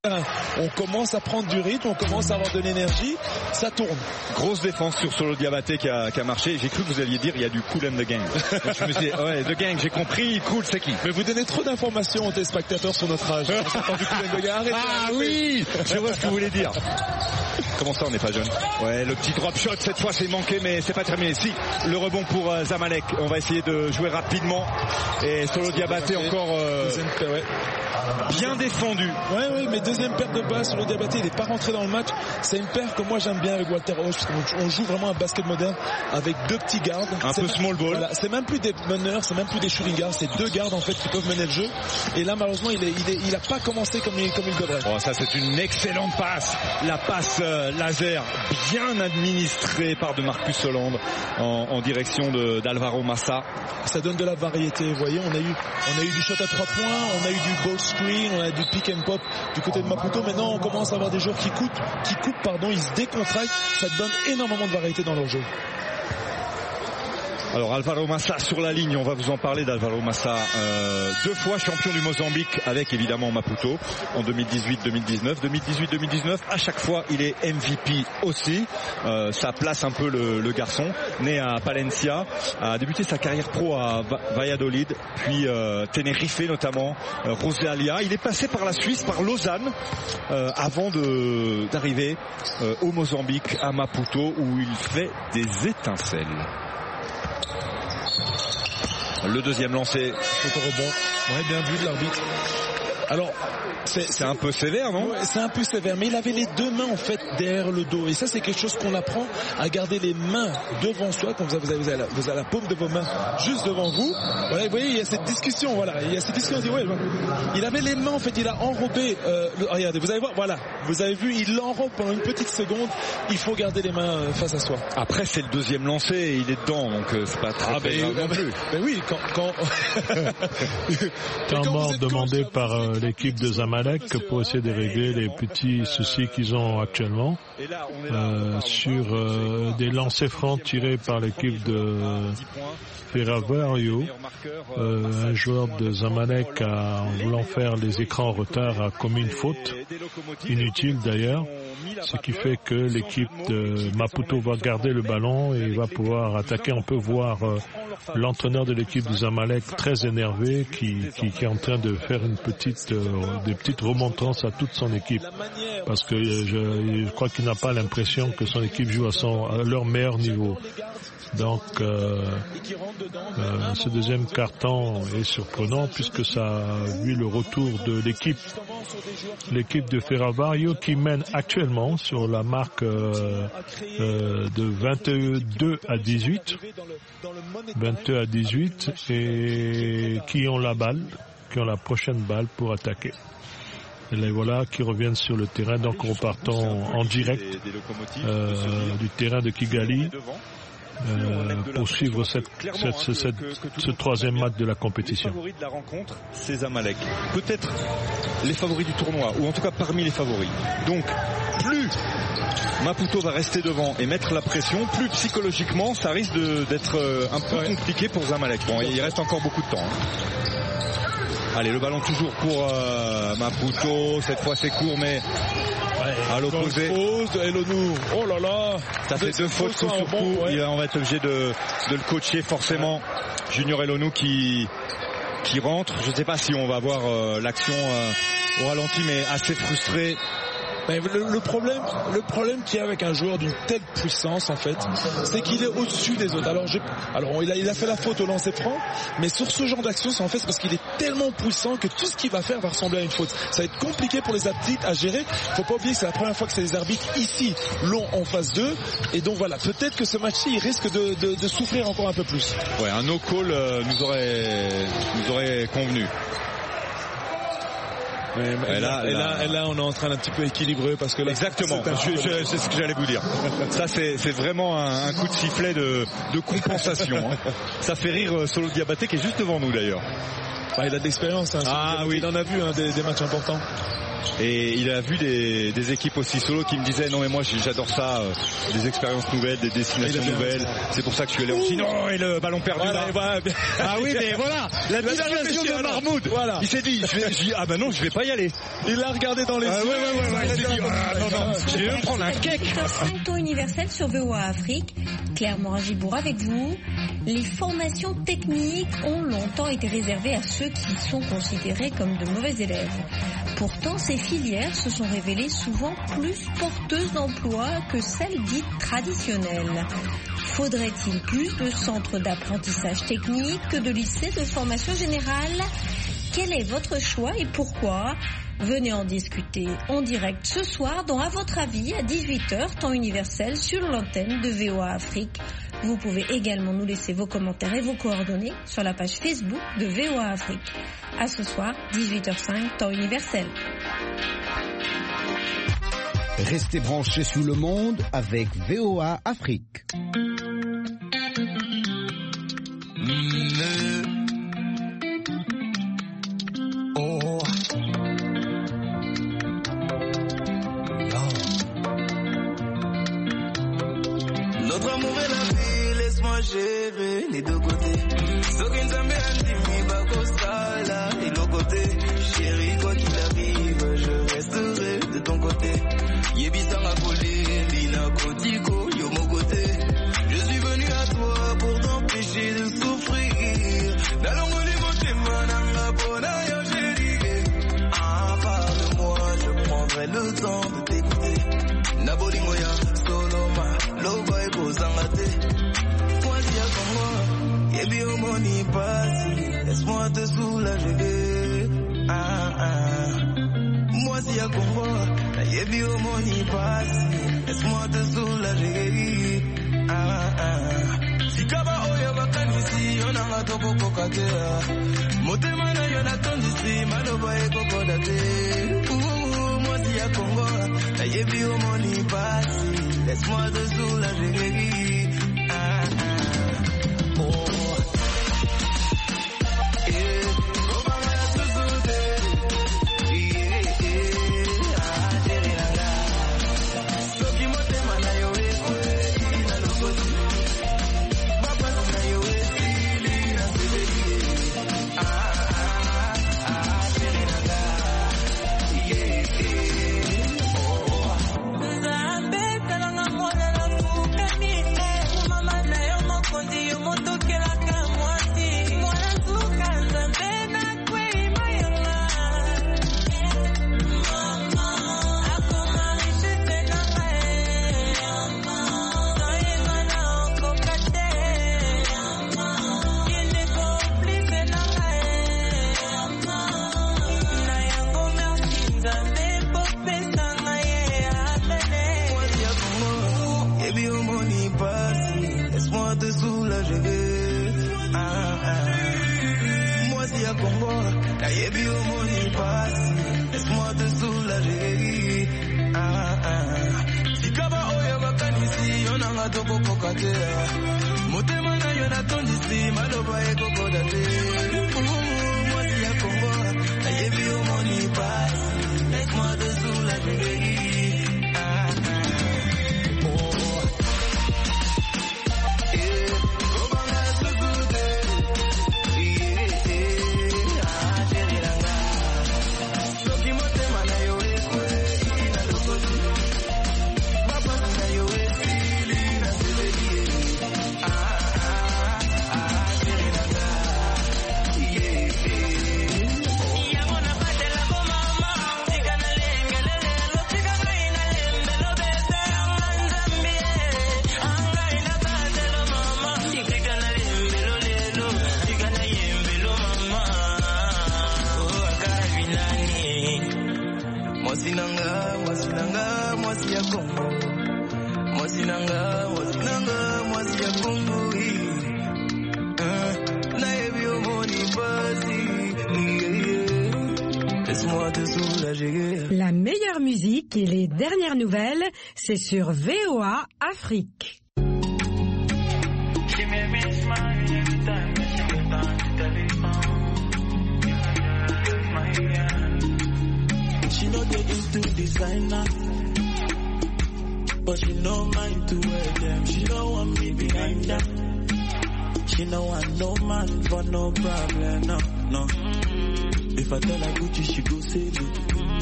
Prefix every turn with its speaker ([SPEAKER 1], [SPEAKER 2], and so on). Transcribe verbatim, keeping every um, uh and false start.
[SPEAKER 1] On commence à prendre du rythme, on commence à avoir de l'énergie, ça tourne.
[SPEAKER 2] Grosse défense sur Solo Diabaté qui a, qui a marché. J'ai cru que vous alliez dire il y a du cool and the gang. Donc je me suis dit, ouais, the gang, j'ai compris, cool, c'est qui?
[SPEAKER 1] Mais vous donnez trop d'informations aux téléspectateurs sur notre âge. On s'entend du cool and the gang. Arrêtez,
[SPEAKER 2] ah arrêtez. Oui, je vois ce que vous voulez dire. Comment ça, on n'est pas jeune? Ouais, le petit drop shot, cette fois c'est manqué, mais c'est pas terminé. Si, le rebond pour euh, Zamalek. On va essayer de jouer rapidement. Et Solo Diabaté encore euh, ouais. bien défendu.
[SPEAKER 1] Ouais, ouais, mais deuxième paire de balle sur le Diabaté, il n'est pas rentré dans le match. C'est une paire que moi j'aime bien avec Walter Hodge, parce qu'on joue vraiment un basket moderne avec deux petits gardes.
[SPEAKER 2] Un peu small ball.
[SPEAKER 1] Voilà, c'est même plus des meneurs, c'est même plus des shooting guards, c'est deux gardes en fait qui peuvent mener le jeu. Et là malheureusement il, est, il, est, il a pas commencé comme il, comme il devrait.
[SPEAKER 2] Oh, ça c'est une excellente passe. La passe euh, laser bien administrée par de Marcus Hollande en, en direction de, d'Alvaro Massa.
[SPEAKER 1] Ça donne de la variété, vous voyez, on a eu, on a eu du shot à trois points, on a eu du ball screen, on a du pick and pop du côté de Maputo. Maintenant on commence à avoir des joueurs qui coupent, qui coupent pardon, ils se décontractent, ça donne énormément de variété dans leur jeu.
[SPEAKER 2] Alors Alvaro Massa sur la ligne, on va vous en parler d'Alvaro Massa, euh, deux fois champion du Mozambique avec évidemment Maputo en deux mille dix-huit deux mille dix-neuf. deux mille dix-huit deux mille dix-neuf, à chaque fois il est M V P aussi, euh, ça place un peu le, le garçon, né à Palencia, a débuté sa carrière pro à Valladolid, puis euh, Tenerife notamment, euh, Rosalia. Il est passé par la Suisse, par Lausanne, euh, avant de, d'arriver euh, au Mozambique, à Maputo, où il fait des étincelles. Le deuxième lancé.
[SPEAKER 1] Photo rebond. Ouais, bien vu de l'arbitre. Alors,
[SPEAKER 2] c'est, c'est un peu sévère, non?
[SPEAKER 1] Ouais, c'est un peu sévère, mais il avait les deux mains en fait derrière le dos. Et ça, c'est quelque chose qu'on apprend à garder les mains devant soi, quand vous avez, vous avez, la, vous avez la paume de vos mains juste devant vous. Voilà, vous voyez, il y a cette discussion. Voilà, il y a cette discussion. On dit, ouais, il avait les mains en fait, il a enrobé. Euh, le, regardez, vous allez voir, voilà, vous avez vu, il l'enrobe pendant une petite seconde. Il faut garder les mains euh, face à soi.
[SPEAKER 2] Après, c'est le deuxième lancé, et il est dedans, donc euh, c'est pas très, ah, très grave non plus.
[SPEAKER 1] Mais oui, quand quand.
[SPEAKER 3] Temps mort demandé par euh, l'équipe de Zamalek pour essayer de régler les petits soucis qu'ils ont actuellement euh, sur euh, des lancers francs tirés par l'équipe de Ferrovario. Euh, un joueur de Zamalek a, en voulant faire les écrans en retard, a commis une faute inutile d'ailleurs, ce qui fait que l'équipe de Maputo va garder le ballon et va pouvoir attaquer. On peut voir euh, l'entraîneur de l'équipe de Zamalek très énervé qui, qui, qui est en train de faire une petite, euh, des petites remontrances à toute son équipe, parce que euh, je, je crois qu'il n'a pas l'impression que son équipe joue à, son, à leur meilleur niveau. Donc euh, euh, ce deuxième carton est surprenant puisque ça a vu le retour de l'équipe l'équipe de Ferrovario qui mène actuellement sur la marque euh, euh, de vingt-deux à dix-huit vingt-deux à dix-huit et qui ont la balle, qui ont la prochaine balle pour attaquer. Et les voilà qui reviennent sur le terrain, donc repartons en direct euh, du terrain de Kigali. Euh, pour suivre cette, cette, cette, cette, ce troisième match de la compétition.
[SPEAKER 2] Les favoris de la rencontre, c'est Zamalek. Peut-être les favoris du tournoi, ou en tout cas parmi les favoris. Donc, plus Maputo va rester devant et mettre la pression, plus psychologiquement, ça risque de, d'être un peu ouais. compliqué pour Zamalek. Bon, il reste encore beaucoup de temps. Hein. Allez, le ballon toujours pour euh, Maputo. Cette fois, c'est court, mais à l'opposé.
[SPEAKER 1] Elonou. Oh là là.
[SPEAKER 2] Ça fait deux fautes coup sur coup. Ouais. On va être obligé de, de le coacher forcément. Junior Elonou qui, qui rentre. Je ne sais pas si on va voir euh, l'action euh, au ralenti, mais assez frustré.
[SPEAKER 1] Mais le, le problème, le problème qu'il y a avec un joueur d'une telle puissance, en fait, c'est qu'il est au-dessus des autres. Alors, je, alors il a, il a fait la faute au lancer franc, mais sur ce genre d'action, c'est en fait parce qu'il est tellement puissant que tout ce qu'il va faire va ressembler à une faute. Ça va être compliqué pour les arbitres à gérer. Faut pas oublier que c'est la première fois que c'est les arbitres ici l'ont en phase deux, et donc voilà, peut-être que ce match-ci, il risque de, de, de souffrir encore un peu plus.
[SPEAKER 2] Ouais, un no-call euh, nous aurait, nous aurait convenu.
[SPEAKER 1] Mais, et, là, et, là, et là, on est en train d'un petit peu équilibrer parce que là,
[SPEAKER 2] exactement. C'est, je, je, c'est ce que j'allais vous dire. Ça, c'est, c'est vraiment un, un coup de sifflet de, de compensation. Hein. Ça fait rire Solo Diabaté qui est juste devant nous d'ailleurs.
[SPEAKER 1] Bah, il a de l'expérience. Hein,
[SPEAKER 2] ah oui.
[SPEAKER 1] Il en a vu hein, des, des matchs importants.
[SPEAKER 2] Et il a vu des, des équipes aussi solo qui me disaient non mais moi j'adore ça, euh, des expériences nouvelles, des destinations nouvelles. C'est pour ça que je suis allé en Chine. Non, et le ballon perdu
[SPEAKER 1] voilà,
[SPEAKER 2] là.
[SPEAKER 1] Voilà.
[SPEAKER 2] Ah oui mais voilà, la destination de Mahmoud. Voilà. Il s'est dit, je vais, je dis, ah ben non je vais pas y aller.
[SPEAKER 1] Il l'a regardé dans les
[SPEAKER 2] ah,
[SPEAKER 1] yeux.
[SPEAKER 2] Ouais, ouais, ouais, ouais. Il s'est dit, ah, non, non, je vais me prendre un cake.
[SPEAKER 4] cinq temps universel sur V O A Afrique. Claire Morin-Gibour avec vous. Les formations techniques ont longtemps été réservées à ceux qui sont considérés comme de mauvais élèves. Pourtant, ces filières se sont révélées souvent plus porteuses d'emploi que celles dites traditionnelles. Faudrait-il plus de centres d'apprentissage technique que de lycées de formation générale ? Quel est votre choix et pourquoi ? Venez en discuter en direct ce soir dans À votre avis à dix-huit heures, temps universel sur l'antenne de V O A Afrique. Vous pouvez également nous laisser vos commentaires et vos coordonnées sur la page Facebook de V O A Afrique. À ce soir, dix-huit heures cinq, temps universel.
[SPEAKER 5] Restez branchés sous le monde avec V O A Afrique.
[SPEAKER 6] Oh. Notre amour est la vie, laisse-moi gérer les deux côtés. Sokin Zambé Andimi Bakostala et l'autre côté. Chérie, quoi qu'il arrive, je resterai de ton côté. Yebisanga Kolé, Lina Kotiko, yo mon côté. Je suis venu à toi pour t'empêcher de souffrir. Dalongoli Motema Nanga Bona yo chérie. Ah, parle-moi, je prendrai le temps de t'écouter. Nabolingoya, Soloma, Loba et Bozangate. Moi si à Congo, Yebi au moni passi, laisse-moi te soulager. Ah ah. Moi si à Congo, Yebi au moni passi, laisse-moi te soulager. Ah ah. Si kaba oya bakanisi, yonanga toko kokatea. Motema na yona tondisi, maloba e kokodate. Moi si à Congo, Yebi au moni passi, laisse-moi te soulager. Ah ah. Oh.
[SPEAKER 7] La meilleure musique et les dernières nouvelles, c'est sur V O A Afrique.
[SPEAKER 6] She know they into designer, but she no mind to wear them. She don't want me behind her. She no want no man for no problem, no, no. If I tell her Gucci, she go say it.